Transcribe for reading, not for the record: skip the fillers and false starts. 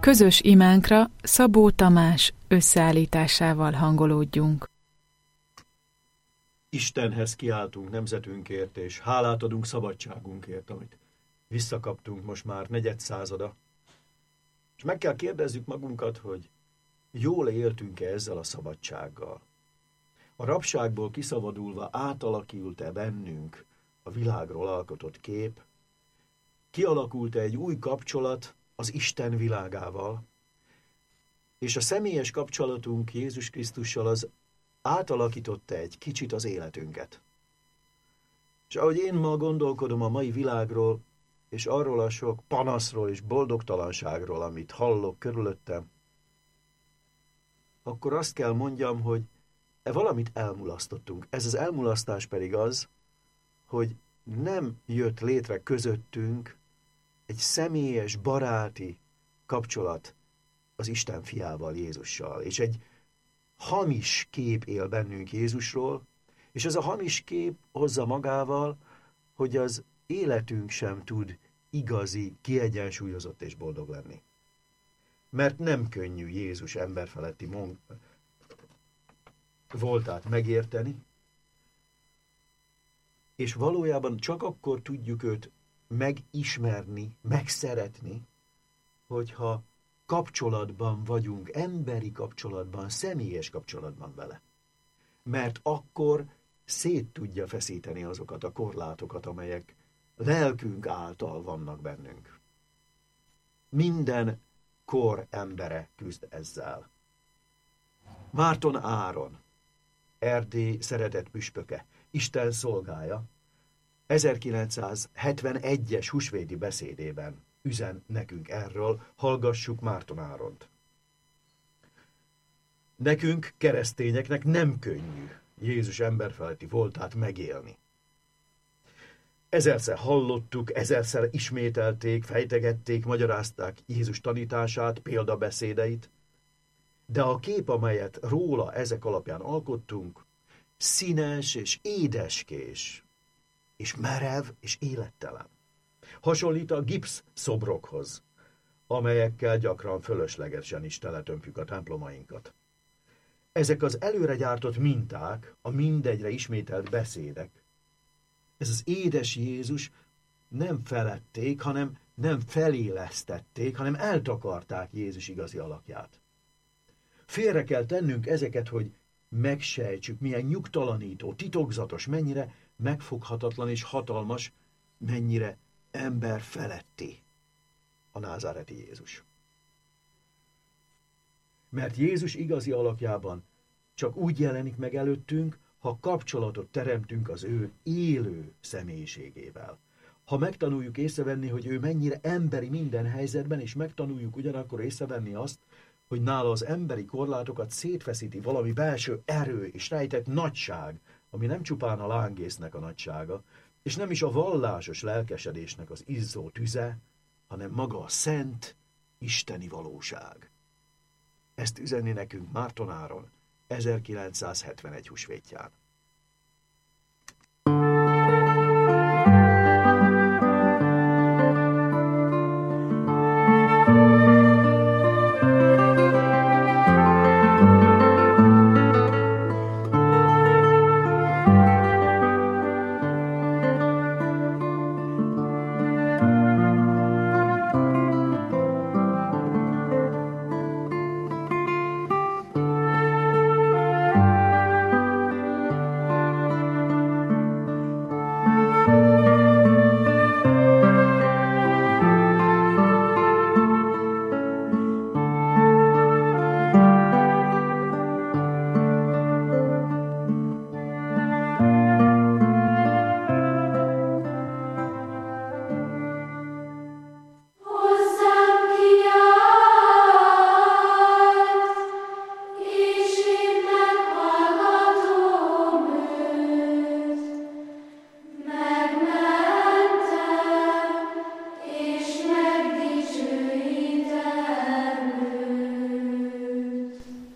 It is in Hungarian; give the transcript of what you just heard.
Közös imánkra Szabó Tamás összeállításával hangolódjunk. Istenhez kiáltunk nemzetünkért, és hálát adunk szabadságunkért, amit visszakaptunk most már negyedszázada. És meg kell kérdezzük magunkat, hogy jól éltünk-e ezzel a szabadsággal. A rabságból kiszabadulva átalakult-e bennünk a világról alkotott kép, kialakult-e egy új kapcsolat az Isten világával, és a személyes kapcsolatunk Jézus Krisztussal az átalakította egy kicsit az életünket. És ahogy én ma gondolkodom a mai világról, és arról a sok panaszról és boldogtalanságról, amit hallok körülöttem, akkor azt kell mondjam, hogy valamit elmulasztottunk. Ez az elmulasztás pedig az, hogy nem jött létre közöttünk egy személyes, baráti kapcsolat az Isten fiával, Jézussal. És egy hamis kép él bennünk Jézusról, és ez a hamis kép hozza magával, hogy az életünk sem tud igazi, kiegyensúlyozott és boldog lenni. Mert nem könnyű Jézus emberfeletti voltát megérteni, és valójában csak akkor tudjuk őt megismerni, megszeretni, hogyha kapcsolatban vagyunk, emberi kapcsolatban, személyes kapcsolatban vele. Mert akkor szét tudja feszíteni azokat a korlátokat, amelyek lelkünk által vannak bennünk. Minden kor embere küzd ezzel. Márton Áron, Erdély szeretett püspöke, Isten szolgája, 1971-es húsvéti beszédében üzen nekünk erről, hallgassuk Márton Áront. Nekünk, keresztényeknek nem könnyű Jézus emberfeletti voltát megélni. Ezerszer hallottuk, ezerszer ismételték, fejtegették, magyarázták Jézus tanítását, példabeszédeit, de a kép, amelyet róla ezek alapján alkottunk, színes és édeskés, és merev és élettelen. Hasonlít a gipsz szobrokhoz, amelyekkel gyakran fölöslegesen is teletömpjük a templomainkat. Ezek az előre gyártott minták, a mindegyre ismételt beszédek. Ez az édes Jézus nem feledték, hanem nem felélesztették, hanem eltakarták Jézus igazi alakját. Félre kell tennünk ezeket, hogy megsejtsük, milyen nyugtalanító, titokzatos, mennyire megfoghatatlan és hatalmas, mennyire ember feletti a názáreti Jézus. Mert Jézus igazi alakjában csak úgy jelenik meg előttünk, ha kapcsolatot teremtünk az ő élő személyiségével. Ha megtanuljuk észrevenni, hogy ő mennyire emberi minden helyzetben, és megtanuljuk ugyanakkor észrevenni azt, hogy nála az emberi korlátokat szétfeszíti valami belső erő és rejtett nagyság, ami nem csupán a lángésznek a nagysága, és nem is a vallásos lelkesedésnek az izzó tüze, hanem maga a szent, isteni valóság. Ezt üzeni nekünk Márton Áron 1971 húsvétján.